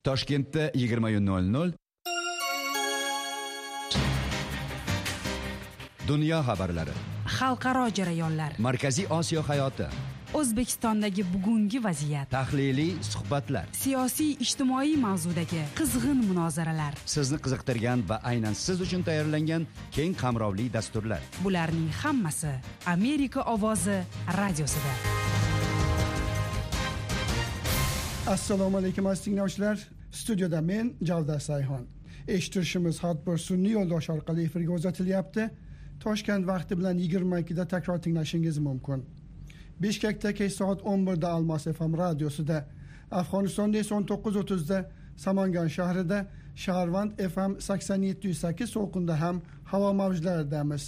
Toshkentda 20:00 Dunyo xabarlari, xalqaro jarayonlar, Markaziy Osiyo hayoti, O'zbekistondagi bugungi vaziyat, tahliliy suhbatlar, siyosiy ijtimoiy mavzudagi qizg'in munozaralar, sizni qiziqtirgan va aynan siz uchun tayyorlangan keng qamrovli dasturlar. Bularning hammasi Amerika ovozi radiosida. Assalomu alaykum aziz tinglovchilar. Studiyada men Javdar Sayxon. Eshittirishimiz har bir sun'iy yo'ldosh orqali efirga uzatilyapti. Toshkent vaqti bilan 22 da takror tinglashingiz mumkin. Bishkekda kech soat 11 da Almos FM radiosida, Afg'onistonda esa 19:30 da Samangan shahrida, Shaharvand FM 87.8 so'qinda ham havo mavjlaridamiz.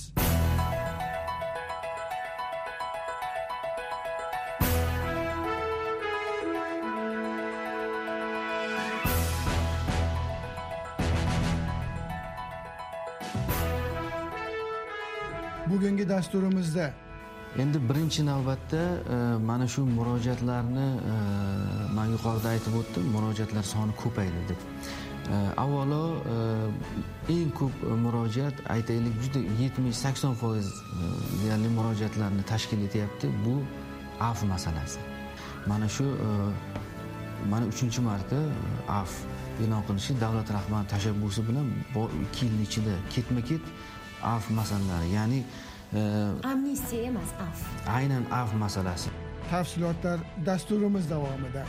Bugungi dasturimizda endi birinchi navbatda mana shu murojaatlarni men yuqorida aytib o'tdim, murojaatlar soni ko'paydi deb. Avvalo eng ko'p murojaat aytaylik juda 70-80% deyarli murojaatlarni tashkil etyapti. Bu AF masalasi. Mana shu mana 3-marta AF e'lon qilinishi davlat rahbarining tashabbusi bilan 2 yil ichida ketma-ket AF masalalari, ya'ni amnistiya emas, AF. Aynan AF masalasi. Tafsilotlar dasturimiz davomida.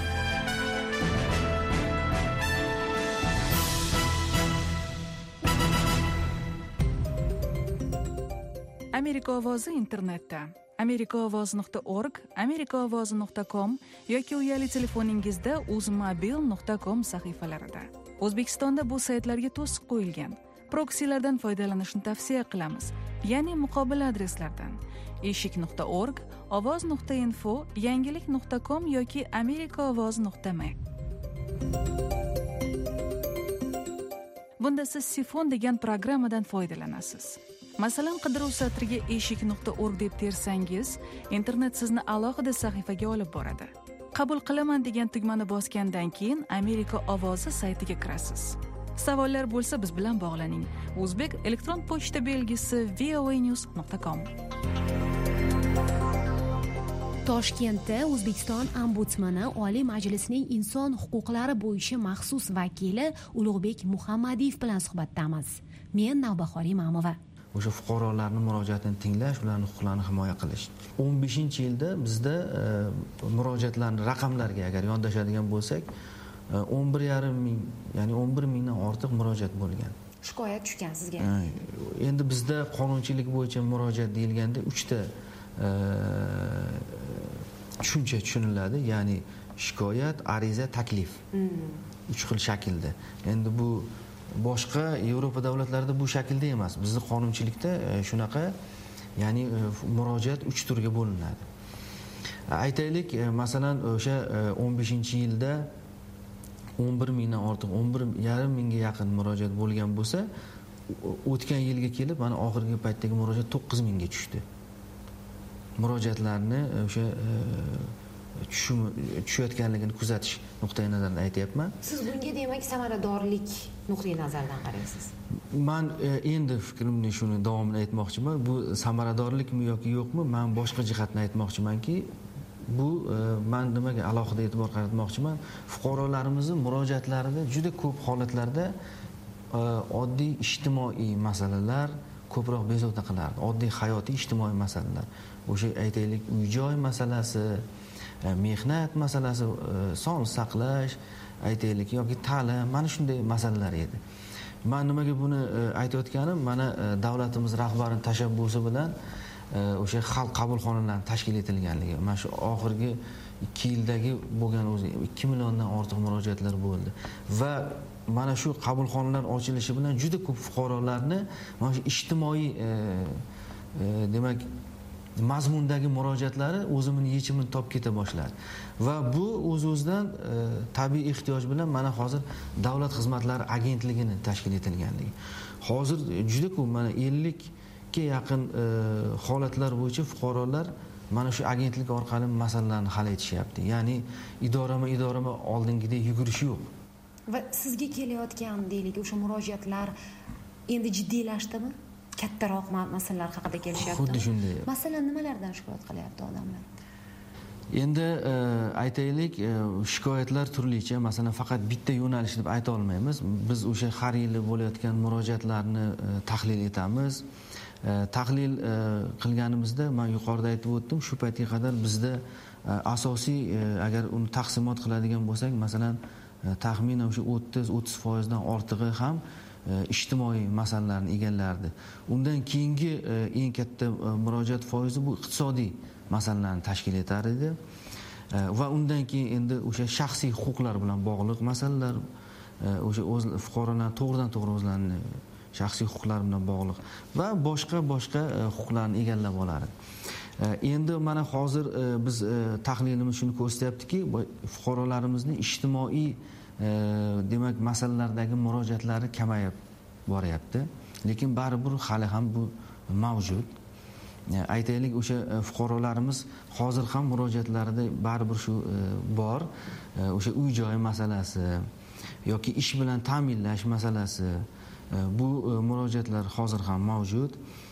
Amerika ovozi internetda amerikaovoz.org, amerikaovozi.com yoki uyali telefoningizda uzmobil.com sahifalarida. O'zbekistonda bu saytlarga to'siq qo'yilgan. Proksilardan foydalanishni tavsiya qilamiz, ya'ni muqobil adreslardan eshik.org, ovoz.info, yangilik.com yoki amerikaovoz.me. Bunda siz Sifon degan programmadan foydalanasiz. Masalan, qidiruv satriga eshik.org deb tersangiz, internet sizni alohida sahifaga olib boradi. Qabul qilaman degan tugmani bosgandan keyin Amerika ovozi saytiga kirasiz. Savollar bo'lsa biz bilan bog'laning. O'zbek elektron pochta belgisi voanews.com. Toshkentda O'zbekiston ombudsmani Oliy Majlisning inson huquqlari bo'yicha maxsus vakili Ulug'bek Muhammadiyev bilan suhbatdamiz. Men Navbahor Imamova. O'sha fuqarolarning murojaatini tinglash, ularning huquqlarini himoya qilish. 15-yilda bizda murojaatlarning raqamlariga agar yondashadigan bo'lsak, 11,5 ming, ya'ni 11 mingdan ortiq murojaat bo'lgan. Shikoyat tushgan sizga. Endi bizda qonunchilik bo'yicha murojaat deyilganda 3 ta tushuncha tushuniladi, ya'ni shikoyat, ariza, taklif. 3 xil shaklda. Endi bu boshqa Yevropa davlatlarida bu shaklda emas. Bizning qonunchilikda shunaqa, ya'ni murojaat 3 turga bo'linadi. Aytaylik, masalan, o'sha 15-yilda 11 mingdan ortiq, 11,5 mingga yaqin murojaat bo'lgan bo'lsa, o'tgan yilga kelib mana oxirgi paytdagi murojaat 9 mingga tushdi. Murojaatlarni o'sha tushayotganligini kuzatish nuqtai nazaridan aytayapman. Siz bunga demak samaradorlik nuqtai nazaridan qaraysiz. Men endi fikrimni shuni davomini aytmoqchiman. Bu samaradorlikmi yoki yo'qmi? Men boshqa jihatni aytmoqchimanki, bu men nimaga alohida e'tibor qaratmoqchiman? Fuqarolarimizning murojaatlarida juda ko'p holatlarda oddiy ijtimoiy masalalar ko'proq bezovta qilardi. Oddiy hayotiy ijtimoiy masalalar. O'sha aytaylik uy-joy masalasi, mehnat masalasi, sog'liq saqlash, aytaylik yoki ta'lim, mana shunday masalalar edi. Men nimaga buni aytayotganim, mana davlatimiz rahbarining tashabbusi bilan o'sha xalq qabulxonalari tashkil etilganligi. Mana shu oxirgi 2 yildagi bo'lgan o'zi 2 milliondan ortiq murojaatlar bo'ldi. Va mana shu qabulxonalar ochilishi bilan juda ko'p fuqarolarni mana shu ijtimoiy demak mazmundagi murojaatlari o'zining yechimini topib keta boshladi. Va bu o'z-o'zidan tabiiy ehtiyoj bilan mana hozir davlat xizmatlari agentligini tashkil etilganligi. Hozir juda ko'p, mana 50 ga yaqin holatlar bo'yicha fuqarolar mana shu agentlik orqali masalalarni hal etishyapti. Ya'ni idorama oldingidek yugurish yo'q. Va sizga kelayotgan deylik o'sha murojaatlar endi jiddiylashdimi? Kattaroq masalalar haqida kelishyapti. Xuddi shunday. Masalan, nimalardan shikoyat qilyapti odamlar? Endi aytaylik, shikoyatlar turlicha, masalan faqat bitta yo'nalish deb ayta olmaymiz. Biz o'sha har yili bo'layotgan murojaatlarni tahlil etamiz. Tahlil qilganimizda men yuqorida aytib o'tdim, shu paytga qadar bizda asosiy agar uni taqsimot qiladigan bo'lsak, masalan taxminan o'sha 30% dan ortig'i ham ijtimoiy masalalarni egallardi. Undan keyingi eng katta murojaat foizi bu iqtisodiy masalalarni tashkil etar edi. Va undan keyin endi o'sha shaxsiy huquqlar bilan bog'liq masalalar, o'sha o'z fuqarolar to'g'ridan-to'g'ri o'zlarining shaxsiy huquqlari bilan bog'liq va boshqa huquqlarni egallab oladi. Endi mana hozir biz tahlilimiz shuni ko'rsatyaptiki, fuqarolarimizning ijtimoiy demak masalalardagi murojaatlari kamayib boryapti, lekin baribir hali ham bu mavjud. Aytaylik, o'sha fuqarolarimiz hozir ham murojaatlarida baribir shu bor. O'sha uy-joy masalasi yoki ish bilan ta'minlash masalasi, bu murojaatlar hozir ham mavjud.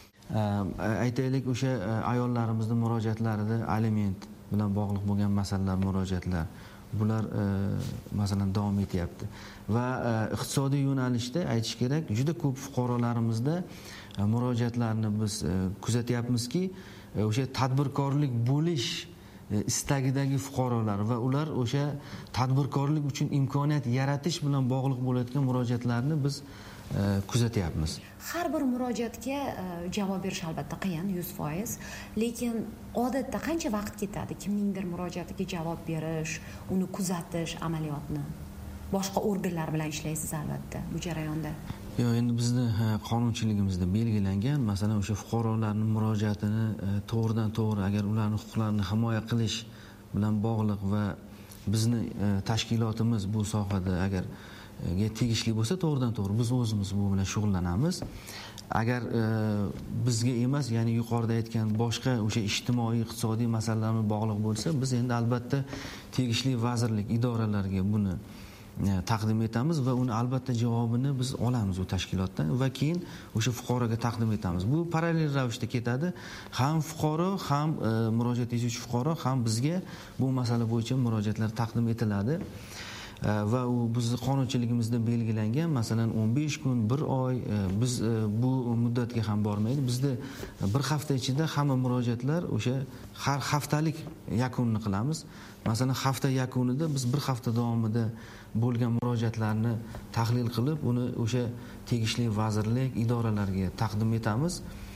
Aytaylik, o'sha ayollarimizni murojaatlarida aliment bilan bog'liq bo'lgan masalalar, murojaatlar bular masalan davom etyapti. Va iqtisodiy yo'nalishda aytish kerak, juda ko'p fuqarolarimizda murojaatlarni biz kuzatyapmizki, o'sha tadbirkorlik bo'lish istagidagi fuqarolar va ular o'sha tadbirkorlik uchun imkoniyat yaratish bilan bog'liq bo'layotgan murojaatlarni biz kuzatyapmiz. Har bir murojaatga javob berish albatta qiyin 100%, lekin odatda qancha vaqt ketadi kimningdir murojaatiga javob berish, uni kuzatish amaliyotni? Boshqa organlar bilan ishlaysiz albatta bu jarayonda. Yo'q, endi bizni qonunchiligimizda belgilangan, masalan o'sha fuqarolarning murojaatini to'g'ridan-to'g'ri agar ularning huquqlarini himoya qilish bilan bog'liq va bizni tashkilotimiz bu sohada agar tegishli bo'lsa, to'g'ridan-to'g'ri biz o'zimiz bu bilan shug'ullanamiz. Agar bizga emas, ya'ni yuqorida aytgan boshqa o'sha ijtimoiy, iqtisodiy masalalar bilan bog'liq bo'lsa, biz endi albatta tegishli vazirlik, idoralarga buni taqdim etamiz va uni albatta javobini biz olamiz u tashkilotdan va keyin o'sha fuqaroga taqdim etamiz. Bu parallel ravishda ketadi. Ham fuqaro, ham murojaat etuvchi fuqaro ham bizga bu masala bo'yicha murojaatlar taqdim etiladi. Va u bizning qonunchiligimizda belgilangan, masalan 15 kun, 1 oy, biz bu muddatga ham bormaydi. Bizda bir hafta ichida hamma murojaatlar o'sha har haftalik yakunini qilamiz. Masalan, hafta yakunida biz bir hafta davomida bo'lgan murojaatlarni tahlil qilib, uni o'sha tegishli vazirlik, idoralarga taqdim etamiz.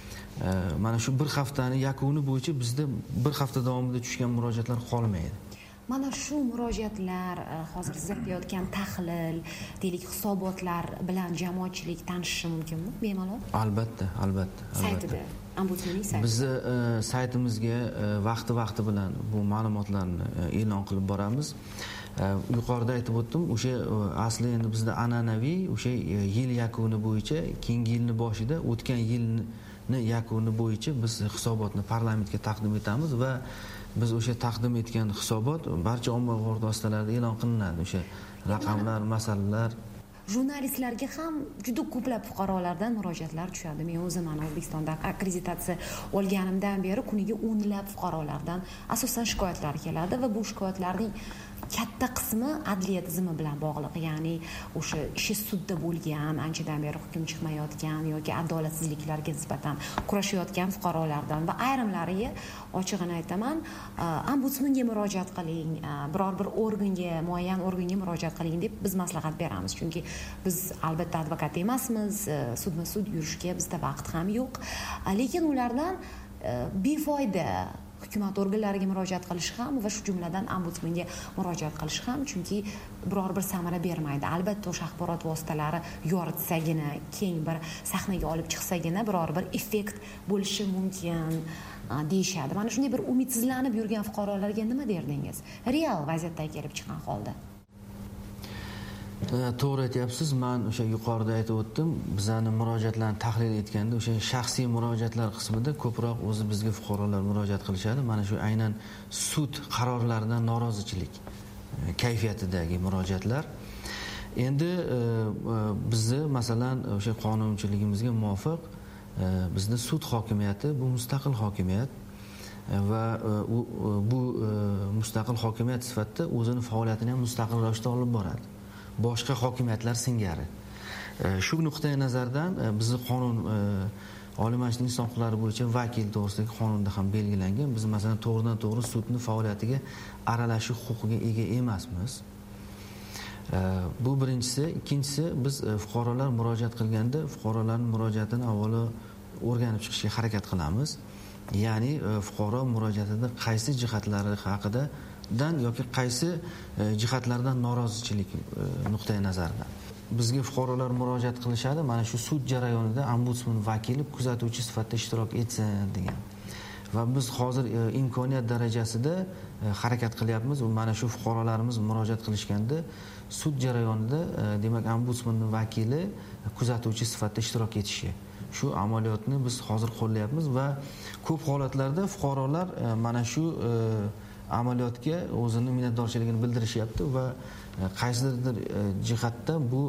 Mana shu bir haftani yakuni bo'yicha bizda bir hafta davomida tushgan murojaatlar qolmaydi. Mana shu murojaatlar, hozir siz aytayotgan tahlil, deylik hisobotlar bilan jamoatchilik tanishishi mumkinmi bemalol? Albatta. Saytida, ombudsmanning saytida. Bizni saytimizga vaqti bilan bu ma'lumotlarni e'lon qilib boramiz. Yuqorida aytib o'tdim, o'sha asli endi bizda an'anaviy o'sha yil yakuni bo'yicha, keyingi yilning boshida o'tgan yilni yakuni bo'yicha biz hisobotni parlamentga taqdim etamiz va biz o'sha taqdim etgan hisobot barcha ommaviy vositalarda e'lon qilinadi. O'sha raqamlar, masalalar. Jurnalistlarga ham juda ko'plab fuqarolardan murojaatlar tushadi. Men o'zim O'zbekistonda akkreditatsiya olganimdan beri kuniga o'nlab fuqarolardan asosan shikoyatlar keladi va bu shikoyatlarning katta qismi adliya tizimi bilan bog'liq, ya'ni o'sha ishi sudda bo'lgan, anchadan beri hukm chiqmayotgan yoki adolatsizliklarga nisbatan kurashayotgan fuqarolardan va ayrimlariga ochig'ini aytaman, ombudsmanga murojaat qiling, biror bir organga, muayyan organga murojaat qiling deb biz maslahat beramiz. Chunki biz albatta advokat emasmiz, sudma-sud yurishga bizda vaqt ham yo'q. Lekin ulardan befoyda hukumat organlariga murojaat qilish ham va shu jumladan ombudsmanga murojaat qilish ham, chunki biror bir samara bermaydi. Albatta o'sha axborot vositalari yoritsa-gina, keng bir sahnaga olib chiqsa-gina biror bir effekt bo'lishi mumkin deyishadi. Mana shunday bir umidsizlanib yurgan fuqarolarga nima derdingiz? Real vaziyatdan kelib chiqqan holda. To'g'ri aytyapsiz. Men o'sha yuqorida aytib o'tdim, bizning murojaatlarni tahlil etganda o'sha shaxsiy murojaatlar qismida ko'proq o'zi bizga fuqarolar murojaat qilishadi. Mana shu aynan sud qarorlaridan norozichilik kayfiyatidagi murojaatlar. Endi bizni masalan o'sha qonunchiligimizga muvofiq bizda sud hokimiyati bu mustaqil hokimiyat va bu mustaqil hokimiyat sifatida o'zini faoliyatini ham mustaqil ravishda olib boradi. Boshqa hokimiyatlar singari. Shu nuqtai nazardan bizni qonun Oliy Majlis inson huquqlari bo'yicha vakil to'g'risidagi qonunda ham belgilangan. Biz masalan to'g'ridan-to'g'ri sudni faoliyatiga aralashish huquqiga ega emasmiz. Bu birinchisi. Ikkinchisi, biz fuqarolar murojaat qilganda fuqarolarning murojaatini avvalo o'rganib chiqishga harakat qilamiz. Ya'ni fuqaro murojaatida qaysi jihatlari haqidadan yoki qaysi jihatlardan norozichilik nuqtai nazaridan bizga fuqarolar murojaat qilishadi. Mana shu sud jarayonida ombudsman vakili kuzatuvchi sifatida ishtirok etsin degan. Va biz hozir imkoniyat darajasida harakat qilyapmiz. Mana shu fuqarolarimiz murojaat qilishganda sud jarayonida demak ombudsmanning vakili kuzatuvchi sifatida ishtirok etishi. Shu amaliyotni biz hozir qo'llayapmiz va ko'p holatlarda fuqarolar mana shu amaliyotga o'zini minnatdorchiligini bildirishyapti va qaysidir jihatda bu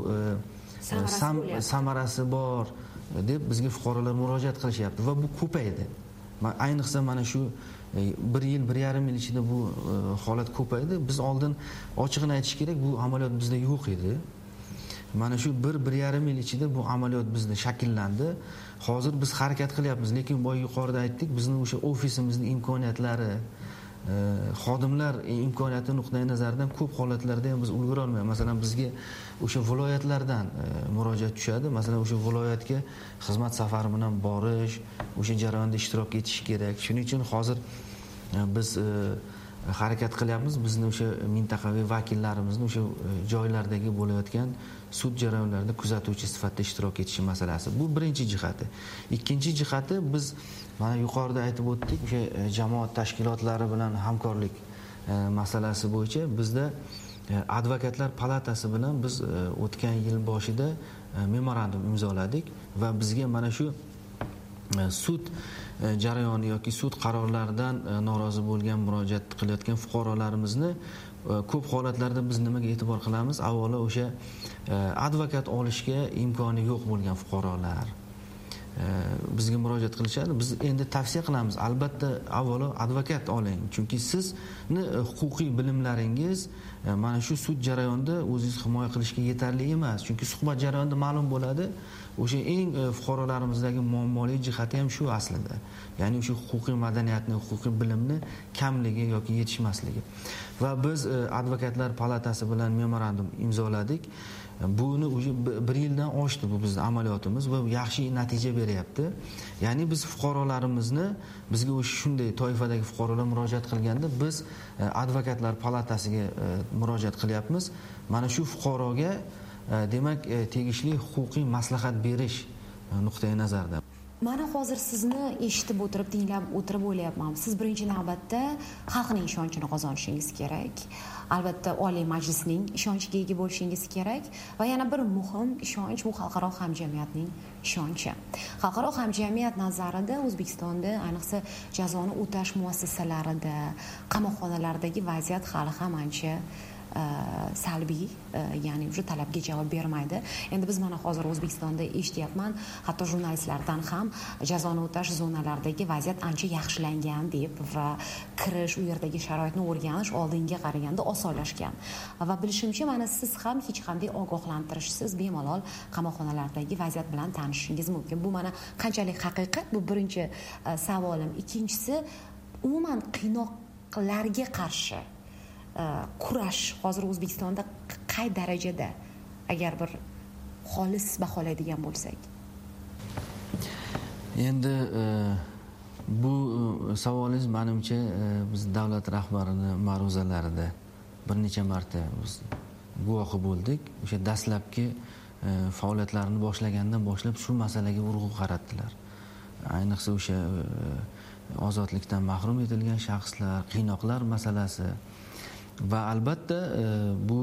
samarasi bor deb bizga fuqarolar murojaat qilishyapti va bu ko'paydi. Ayniqsa mana shu 1 yil, 1,5 yil ichida bu holat ko'paydi. Biz oldin ochiqini aytish kerak, bu amaliyot bizda yo'q edi. Mana shu 1,5 yil ichida bu amaliyot bizda shakllandi. Hozir biz harakat qilyapmiz, lekin boya yuqorida aytdik, bizning o'sha ofisimizning imkoniyatlari, xodimlar imkoniyati nuqtai nazaridan ko'p holatlarda ham biz ulgura olmaymiz. Masalan, bizga o'sha viloyatlardan murojaat tushadi. Masalan, o'sha viloyatga xizmat safari bilan borish, o'sha jarayonda ishtirok etish kerak. Shuning uchun hozir biz harakat qilyapmiz. Bizni o'sha mintaqaviy vakillarimizni o'sha joylardagi bo'layotgan sud jarayonlarida kuzatuvchi sifatida ishtirok etishi masalasi. Bu birinchi jihati. Ikkinchi jihati, biz mana yuqorida aytib o'tdik, o'sha jamoat tashkilotlari bilan hamkorlik masalasi bo'yicha bizda advokatlar palatasi bilan biz o'tgan yil boshida memorandum imzoladik va bizga mana shu sud jarayoni yoki sud qarorlaridan norozi bo'lgan murojaat qilayotgan fuqarolarimizni ko'p holatlarda biz nimaga e'tibor qilamiz? Avvalo o'sha advokat olishga imkoni yo'q bo'lgan fuqarolar bizga murojaat qilishadi. Biz endi tavsiya qilamiz, albatta avvalo advokat oling, chunki sizni huquqiy bilimlaringiz mana shu sud jarayonida o'zingizni himoya qilishga yetarli emas. Chunki suhbat jarayonida ma'lum bo'ladi, o'sha eng fuqarolarimizdagi muammoli jihati ham shu aslida. Ya'ni o'sha huquqiy madaniyatni, huquqiy bilimni kamligi yoki yetishmasligi. Va biz advokatlar palatasi bilan memorandum imzoladik. Buni o'sha 1 yildan oshdi bu bizning amaliyotimiz va yaxshi natija beryapti. Ya'ni biz fuqarolarimizni, bizga o'sha shunday toifadagi fuqarolar murojaat qilganda biz advokatlar palatasiga murojaat qilyapmiz. Mana shu fuqaroga demak tegishli huquqiy maslahat berish nuqtai nazaridan. Mana hozir sizni eshitib o'tirib, tinglab o'tirib o'ylayapman. Siz birinchi navbatda xalqning ishonchini qozonishingiz kerak. Albatta Oliy Majlisning ishonchiga ega bo'lishingiz kerak va yana bir muhim ishonch bu xalqaro hamjamiyatning ishonchi. Xalqaro hamjamiyat nazarida O'zbekistonda ayniqsa jazoni o'tash muassasalarida, qamoqxonalardagi vaziyat hali ham ancha salbiy, ya'ni o'sha talabga javob bermaydi. Endi biz mana hozir O'zbekistonda eshityapman, hatto jurnalistlardan ham jazoni o'tash zonalaridagi vaziyat ancha yaxshilangan deb va kirish, u yerdagi sharoitni o'rganish oldinga qaraganda osonlashgan. Va bilishimcha, mana siz ham hech qanday ogohlantirishsiz bemalol qamoqxonalardagi vaziyat bilan tanishishingiz mumkin. Bu mana qanchalik haqiqat? Bu birinchi savolim. Ikkinchisi, umuman qiynoqlarga qarshi kurash hozir O'zbekistonda qay darajada, agar bir xolis baholaydigan bo'lsak? Endi bu savolingiz menimcha biz davlat rahbarini ma'ruzalarida bir necha marta biz guvohi bo'ldik. O'sha dastlabki faoliyatlarini boshlagandan boshlab shu masalaga urg'u qaratdilar. Ayniqsa o'sha ozodlikdan mahrum etilgan shaxslar, qiynoqlar masalasi va albatta bu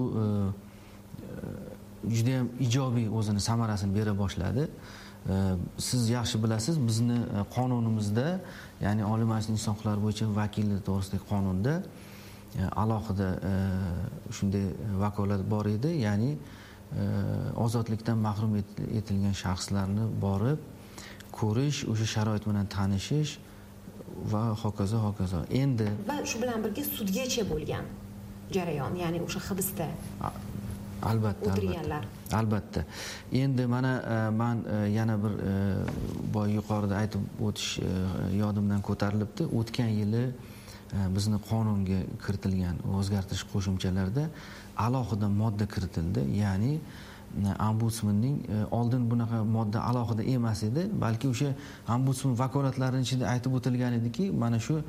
juda ham ijobiy o'zini samarasini bera boshladi. Siz yaxshi bilasiz, bizni qonunimizda, ya'ni Oliy Majlis inson huquqlari bo'yicha vakillik to'g'risidagi qonunda alohida shunday vakolat bor edi, ya'ni ozodlikdan mahrum etilgan shaxslarni borib ko'rish, o'sha sharoit bilan tanishish va hokazo hokazo. Endi va shu bilan birga sudgacha bo'lgan jarayon, ya'ni o'sha hibsda albatta. Endi mana men yana bir boy yuqorida aytib o'tish yodimdan ko'tarilibdi. O'tgan yili bizni qonunga kiritilgan o'zgartirish qo'shimchalarida alohida modda kiritildi. Ya'ni ombudsmanning oldin bunaqa modda alohida emas edi, balki o'sha ombudsman vakolatlarining ichida aytib o'tilgan ediki, mana shu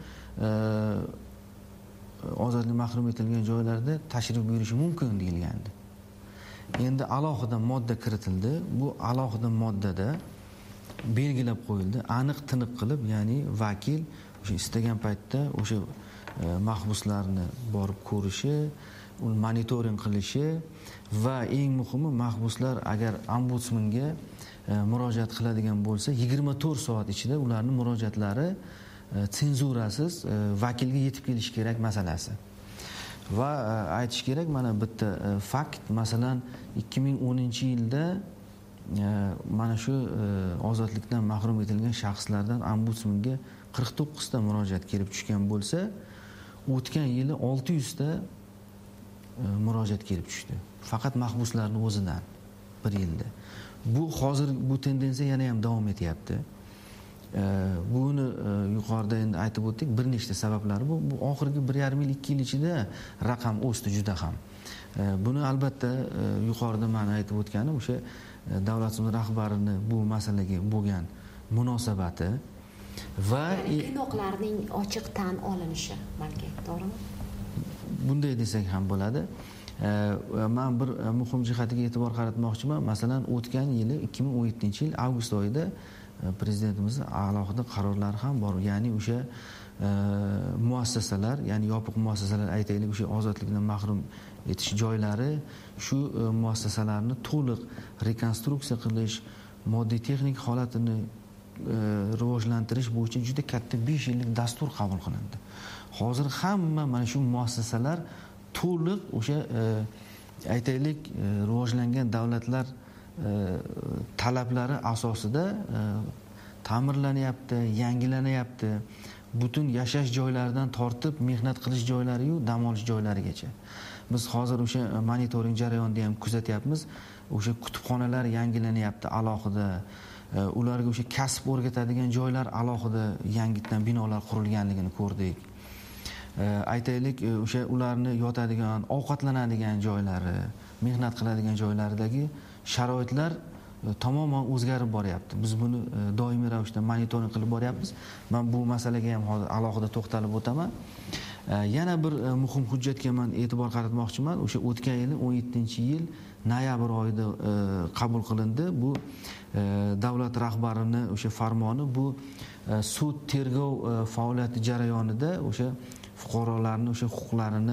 ozodlikdan mahrum etilgan joylarda tashrif buyurishi mumkin deyilgandi. Endi alohida modda kiritildi. Bu alohida moddada belgilab qo'yildi, aniq tiniq qilib, ya'ni vakil o'sha istagan paytda o'sha mahbuslarni borib ko'rishi, uni monitoring qilishi va eng muhimi mahbuslar agar ombudsmanga murojaat qiladigan bo'lsa, 24 soat ichida ularning murojaatlari senzurasiz vakilga yetib kelishi kerak masalasi. Va aytish kerak, mana bitta fakt, masalan 2010-yilda mana shu ozodlikdan mahrum etilgan shaxslardan ombudsmanga 49 ta murojaat kelib tushgan bo'lsa, o'tgan yili 600 ta murojaat kelib tushdi. Faqat mahbuslarning o'zidan bir yilda. Bu hozir bu tendensiya yana ham davom etyapti. Buni yuqorida endi aytib o'tdik, bir nechta sabablari bu oxirgi 1,5 yil 2 yil ichida raqam o'sdi juda ham. Buni albatta yuqorida men aytib o'tganim o'sha davlatimiz rahbarining bu masalaga bo'lgan munosabati va qiynoqlarning ochiq tan olinishi, balki to'g'rimi? Bunday desak ham bo'ladi. Men bir muhim jihatiga e'tibor qaratmoqchiman. Masalan, o'tgan yili 2017-yil avgust oyida prezidentimiz alohida qarorlari ham bor. Ya'ni o'sha muassasalar, ya'ni yopiq muassasalar, aytaylik, o'sha ozodlikdan mahrum etish joylari, shu muassasalarni to'liq rekonstruksiya qilish, moddiy texnik holatini rivojlantirish bo'yicha juda katta 5 yillik dastur qabul qilindi. Hozir hamma mana shu muassasalar to'liq o'sha aytaylik rivojlangan davlatlar talablari asosida ta'mirlanyapti, yangilanyapti. Butun yashash joylaridan tortib mehnat qilish joylari yu dam olish joylarigacha. Biz hozir o'sha monitoring jarayonida ham kuzatyapmiz. O'sha kutubxonalar yangilanyapti alohida. Ularga o'sha kasb o'rgatadigan joylar alohida yangitdan binolar qurilganligini ko'rdik. Aytaylik, o'sha ularni yotadigan, ovqatlanadigan joylari, mehnat qiladigan joylaridagi sharoitlar tamoman o'zgarib boryapti. Biz buni doimiy ravishda monitoring qilib boryapmiz. Men bu masalaga ham hozir alohida to'xtalib o'taman. Yana bir muhim hujjatga men e'tibor qaratmoqchiman. O'sha o'tgan yil 17-yil noyabr oyida qabul qilindi. Bu davlat rahbarining o'sha farmoni, bu sud tergov faoliyati jarayonida o'sha fuqarolarning o'sha huquqlarini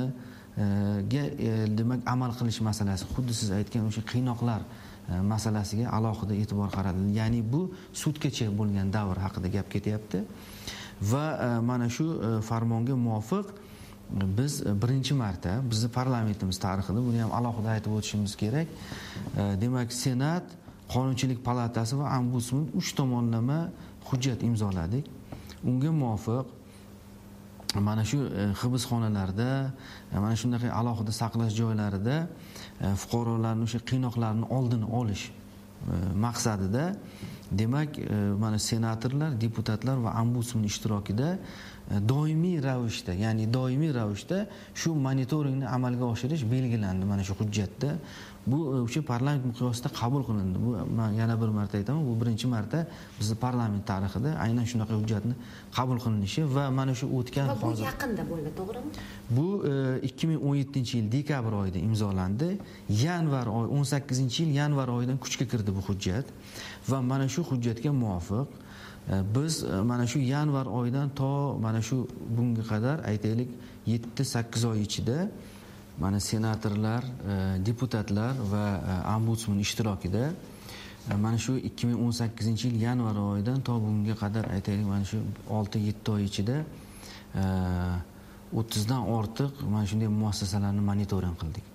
demak amal qilish masalasi, xuddi siz aytgan o'sha qiynoqlar masalasiga alohida e'tibor qaratildi. Ya'ni bu sudgacha bo'lgan davr haqida gap ketyapti. Va mana shu farmonga muvofiq biz birinchi marta bizning parlamentimiz tarixida, buni ham alohida aytib o'tishimiz kerak. Demak, Senat, Qonunchilik palatasi va ombudsman 3 tomonlama hujjat imzoladik. Unga muvofiq mana shu hibsxonalarda, mana shunday alohida saqlash joylarida fuqarolarning o'sha qiynoqlarini oldini olish maqsadida, demak, mana senatorlar, deputatlar va ombudsman ishtirokida doimiy ravishda, ya'ni doimiy ravishda shu monitoringni amalga oshirish belgilandi mana shu hujjatda. Bu o'sha parlament miqyosida qabul qilindi. Bu men yana bir marta aytaman, bu birinchi marta bizning parlament tarixida aynan shunaqa hujjatni qabul qilinishi va mana shu o'tgan hozir bu yaqinda bo'ldi, to'g'rimi? Bu 2017-yil dekabr oyida imzolandi. Yanvar oy 18-yil yanvar oyidan kuchga kirdi bu hujjat va mana shu hujjatga muvofiq biz mana shu yanvar oyidan to mana shu bunga qadar aytaylik 7-8 oy ichida mana senatorlar, deputatlar va ombudsman ishtirokida mana shu 2018-yil yanvar oyidan to bunga qadar aytaylik mana shu 6-7 oy ichida 30 dan ortiq mana shunday muassasalarni monitoring qildik.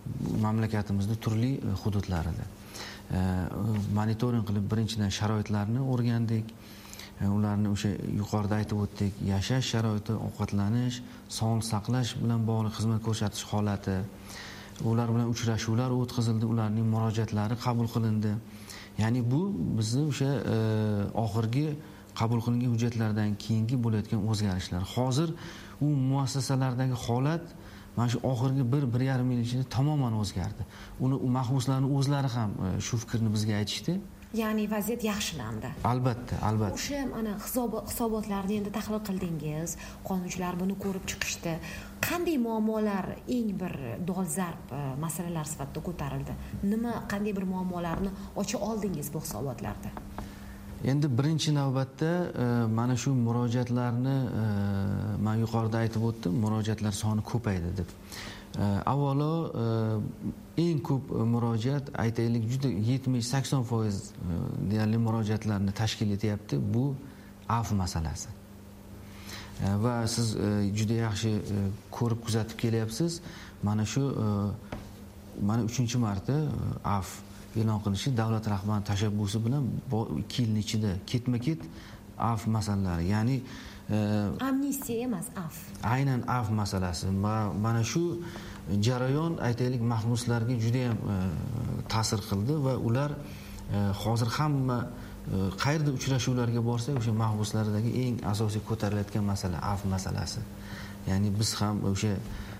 mamlakatimizning turli hududlarida monitoring qilib birinchidan sharoitlarni o'rgandik. Ularni o'sha yuqorida aytib o'tdik, yashash sharoiti, ovqatlanish, sog'liq saqlash bilan bog'liq xizmat ko'rsatish holati, ular bilan uchrashuvlar o'tkazildi, ularning murojaatlari qabul qilindi. Ya'ni bu bizni o'sha oxirgi qabul qilingan hujjatlardan keyingi bo'layotgan o'zgarishlar. Hozir u muassasalardagi holat mana shu oxirgi 1-1,5 yil ichida tamoman o'zgardi. Uni mahbuslarning o'zlari ham shu fikrni bizga aytishdi. Ya'ni vaziyat yaxshilandi. Albatta. O'sha mana hisobotlarni endi tahlil qildingiz, qonunchilar buni ko'rib chiqishdi. Qanday muammolar eng bir dolzarb masalalar sifatida ko'tarildi? Qanday bir muammolarni ocha oldingiz bu hisobotlarda? Endi birinchi navbatda mana shu murojaatlarni men yuqorida aytib o'tdim, murojaatlar soni ko'paydi deb. Avvalo eng ko'p murojaat aytaylik juda 70-80% deyarli murojaatlarni tashkil etyapti bu afv masalasi. Va siz juda yaxshi ko'rib kuzatib kelyapsiz. Mana shu 3-marta afv e'lon qilishi davlat rahbarining tashabbusi bilan 2 yilning ichida ketma-ket afv masalalari, ya'ni amnistiya emas, afv. Aynan afv masalasi. Mana shu jarayon aytaylik mahbuslarga juda ham ta'sir qildi va ular hozir hamma qayerda uchrashuvlarga borsak o'sha mahbuslardagi eng asosiy ko'tarilayotgan masala afv masalasi. Ya'ni biz ham o'sha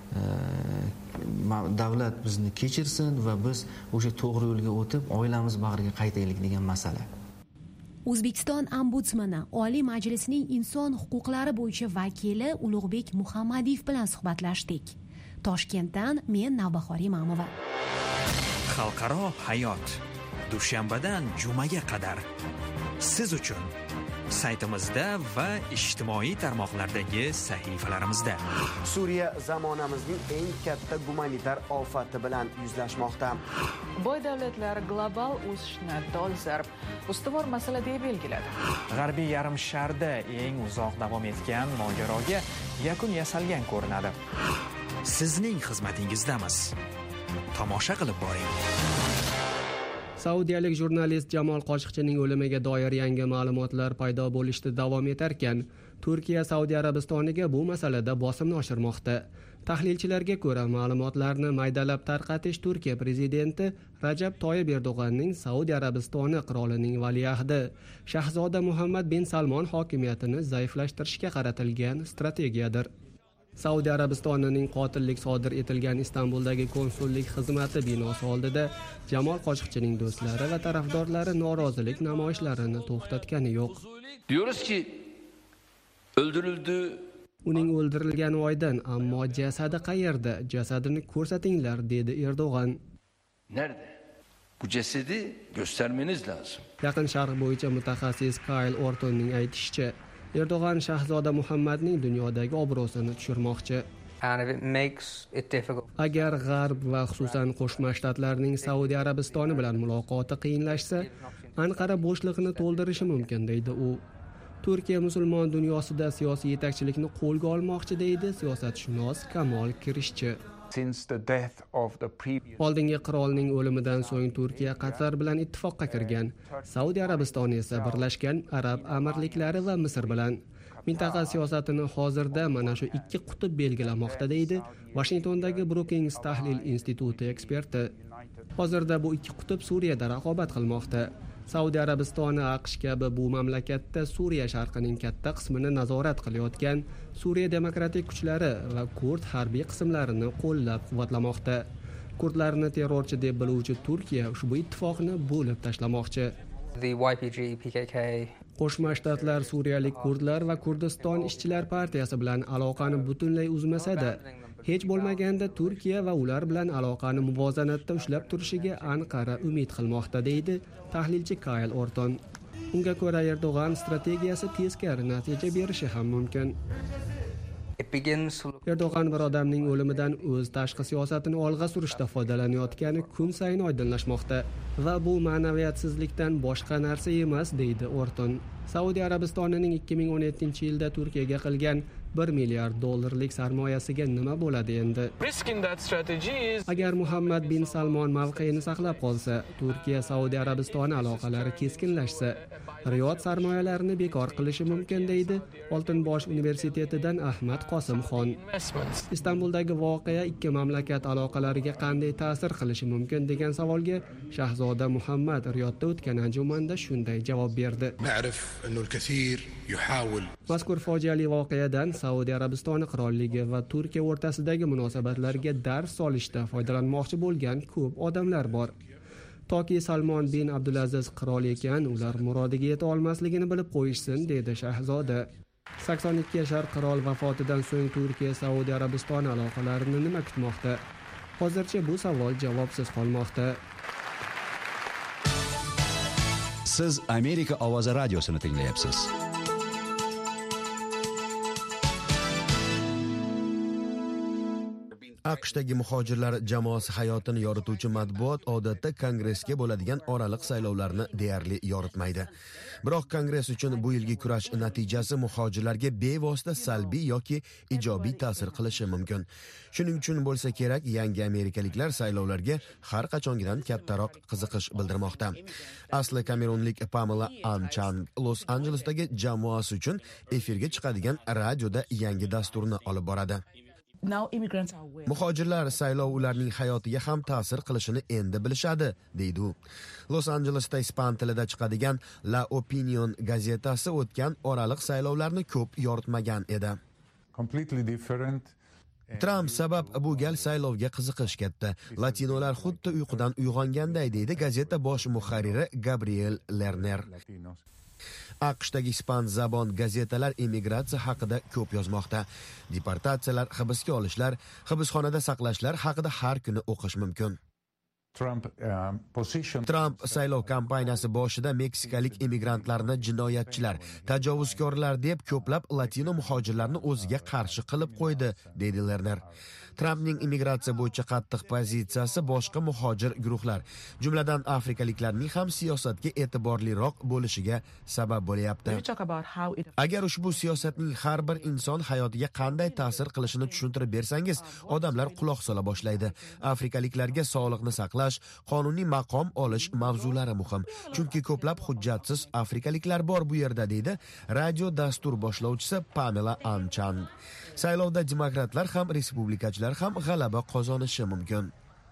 davlat bizni kechirsin va biz o'sha to'g'ri yo'lga o'tib oilamiz bag'riga qaytaylik degan masala. O'zbekiston ombudsmani Oliy Majlisning inson huquqlari bo'yicha vakili Ulug'bek Muhammadiyev bilan suhbatlashdik. Toshkentdan men Navbahor Imamova. Xalqaro hayot dushanbadan jumaga qadar siz uchun saytimizda va ijtimoiy tarmoqlardagi sahifalarimizda. Suriya zamonamizning eng katta gumanitar ofati bilan yuzlashmoqda. Boy davlatlar global o'sishni dolzarb ustuvor masala deb belgiladi. G'arbiy yarim sharda eng uzoq davom etgan mojaroga yakun yasalgan ko'rinadi. Sizning xizmatingizdamiz. Tomosha qilib boring. Saudiyalik jurnalist Jamol Qoshiqchining o'limiga doir yangi ma'lumotlar paydo bo'lishda davom etarkan, Turkiya Saudiya Arabistoniga bu masalada bosimni oshirmoqda. Tahlilchilarga ko'ra, ma'lumotlarni maydalab tarqatish Turkiya prezidenti Rajab Toyyib Erdo'g'anning Saudiya Arabistoni qirolining valiahdi Shahzoda Muhammad bin Salmon hokimiyatini zaiflashtirishga qaratilgan strategiyadir. Saudiya Arabistonining qotillik sodir etilgan Istanbuldagi konsullik xizmati binosi oldida Jamol Qoshiqchining do'stlari va tarafdorlari norozilik namoyishlarini to'xtatgani yo'q. Diyoruz ki öldürüldü. Uning o'ldirilgani oydin, ammo jasadi qayerda? Jasadini ko'rsatinglar, dedi Erdo'g'an. Nerede? Bu cesedi göstermeniz lazım. Yaqin Sharq bo'yicha mutaxassis Kyle Ortonning aytishicha, Erdo'g'an Shahzoda Muhammadning dunyodagi obro'sini tushirmoqchi. Agar G'arb va xususan Qo'shma Shtatlarning Saudiya Arabistoni bilan muloqoti qiyinlashsa, Anqara bo'shliqni to'ldirishi mumkin, deydi u. Turkiya musulmon dunyosida siyosiy yetakchilikni qo'lga olmoqchi, deydi siyosatshunos Kamol Kirishchi. Oldingi qirolning o'limidan so'ng Turkiya Qatar bilan ittifoqqa kirgan. Saudiya Arabistoni esa Birlashgan Arab Amirliklari va Misr bilan. Mintaqa siyosatini hozirda mana shu ikki qutb belgilamoqda, deydi Washingtondagi Brookings tahlil instituti eksperti. Hozirda bu ikki qutb Suriyada raqobat qilmoqda. Saudiya Arabistoni AQSh kabi bu mamlakatda Suriya sharqining katta qismini nazorat qilayotgan Suriya demokratik kuchlari va kurd harbiy qismlarini qo'llab-quvvatlamoqda. Kurdlarni terrorchi deb biluvchi Turkiya ushbu ittifoqni bo'lib tashlamoqchi. Qo'shma Shtatlar suriyalik kurdlar va Kurdiston ishchilar partiyasi bilan aloqani butunlay uzmasa-da, hech bo'lmaganda Turkiya va ular bilan aloqani muvozanatda ushlab turishiga Anqara umid qilmoqda, deydi tahlilchi Kyle Orton. Unga ko'ra Erdo'g'an strategiyasi teskari natija berishi ham mumkin. Erdo'g'an bir odamning o'limidan o'z tashqi siyosatini olg'a surishda foydalanayotgani kun sayin oydinlashmoqda va bu ma'naviyatsizlikdan boshqa narsa emas, deydi Orton. Saudiya Arabistonining 2017-yilda Turkiyaga qilgan $1 milliard sarmoyasiga nima bo'ladi endi? Agar Muhammad bin Salmon mavqeini saqlab qolsa, Turkiya Saudiya Arabistoni aloqalari keskinlashsa, Riyod sarmoyalarini bekor qilishi mumkin deydi Oltinbosh universitetidan Ahmad Qosimxon. Istanbuldagi voqea ikki mamlakat aloqalariga qanday ta'sir qilishi mumkin degan savolga Shahzoda Muhammad Riyodda o'tgan anjumanda shunday javob berdi. Mazkur fojiali voqeadan Saudiya Arabistoni qirolligi va Turkiya o'rtasidagi munosabatlarga dars solishda foydalanmoqchi bo'lgan ko'p odamlar bor. Toki Salmon bin Abdulaziz qirol ekan, ular murodiga yeta olmasligini bilib qo'yishsin, dedi Shahzoda. 82 yashar qirol vafotidan so'ng Turkiya Saudiya Arabistoni aloqalarini nima kutmoqda? Hozircha bu savol javobsiz qolmoqda. Siz Amerika ovozi radiosini tinglayapsiz. AQShdagi muhojirlar jamoasi hayotini yorituvchi matbuot odatda kongressga bo'ladigan oraliq saylovlarni deyarli yoritmaydi. Biroq kongress uchun bu yilgi kurash natijasi muhojirlarga bevosita salbiy yoki ijobiy ta'sir qilishi mumkin. Shuning uchun bo'lsa kerak, yangi amerikaliklar saylovlarga har qachongidan kattaroq qiziqish bildirmoqda. Asli kamerunlik Pamela Anchan Los Anjelesdagi jamoasi uchun efirga chiqadigan radioda yangi dasturni olib boradi. Muhojirlar saylov ularning hayotiga ham ta'sir qilishini endi bilishadi, deydi u. Los Anjelesda ispan tilida chiqadigan La Opinion gazetasi o'tgan oraliq saylovlarni ko'p yoritmagan edi. Trump sabab bu gal saylovga qiziqish katta. Latinolar xuddi uyqudan uyg'onganday, deydi gazeta bosh muharriri Gabriel Lerner. AQShdagi ispan zabon gazetalar immigratsiya haqida ko'p yozmoqda. Deportatsiyalar, hibsga olishlar, hibsxonada saqlashlar haqida har kuni o'qish mumkin. Trump saylov kampaniyasi boshida meksikalik immigrantlarni jinoyatchilar, tajovuzkorlar deb ko'plab latino muhojirlarni o'ziga qarshi qilib qo'ydi, deydi Lerner. Trumpning immigratsiya bo'yicha qattiq pozitsiyasi boshqa muhojir guruhlar, jumladan afrikaliklarning ham siyosatga e'tiborliroq bo'lishiga sabab bo'lyapti. Agar ushbu siyosatning har bir inson hayotiga qanday ta'sir qilishini tushuntirib bersangiz, odamlar quloq sola boshlaydi. Afrikaliklarga sog'liqni saqlash, qonuniy maqom olish mavzulari muhim. Chunki ko'plab hujjatsiz afrikaliklar bor bu yerda, deydi radio dastur boshlovchisi Pamela Anchan. Saylovda demokratlar ham respublikachilar ham g'alaba qozonishi mumkin.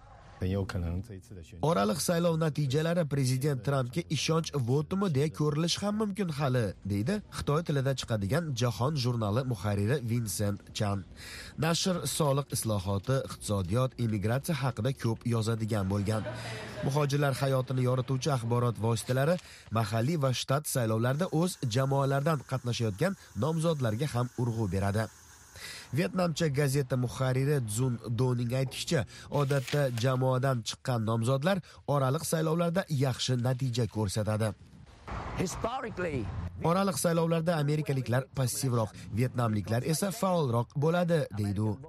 Oraliq saylov natijalari prezident Trumpga ishonch votumi deya ko'rilishi ham mumkin hali, deydi Xitoy tilida chiqadigan Jahon jurnali muharriri Vincent Chan. Nashr soliq islohoti, iqtisodiyot, immigratsiya haqida ko'p yozadigan bo'lgan. Muhojirlar hayotini yorituvchi axborot vositalari mahalliy va shtat saylovlarida o'z jamoalaridan qatnashayotgan nomzodlarga ham urg'u beradi. Vietnamcha gazeta muharriri Zun Doning aytishicha, odatda jamoadan chiqqan nomzodlar oraliq saylovlarda yaxshi natija ko'rsatadi. Oraliq saylovlarda amerikaliklar passivroq, vietnamliklar esa faolroq bo'ladi, deydi u.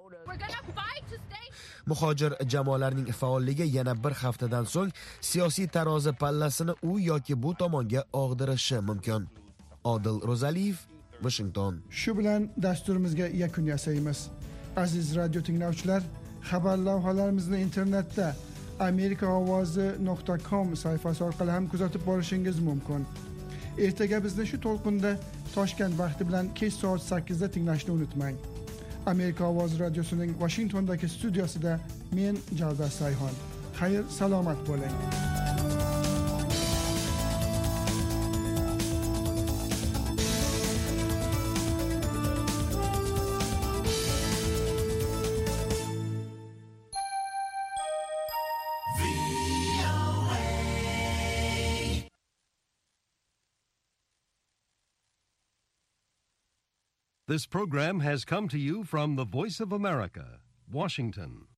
Muhojir jamoalarning faolligi yana bir haftadan so'ng siyosiy tarozi pallasini u yoki bu tomonga og'dirishi mumkin. Odil Rozaliyev, Washington. Shu bilan dasturimizga yakun yasaymiz. Aziz radio tinglovchilar, xabar lavhalarimizni internetda amerikaovozi.com sayfasi orqali ham kuzatib borishingiz mumkin. Ertaga bizni shu to'lqinda Toshkent vaqti bilan kech soat 8 da tinglashni unutmang. Amerika ovozi radiosining Washingtondagi studiosida men Javdar Sayhon. Xayr, salomat bo'ling. This program has come to you from the Voice of America, Washington.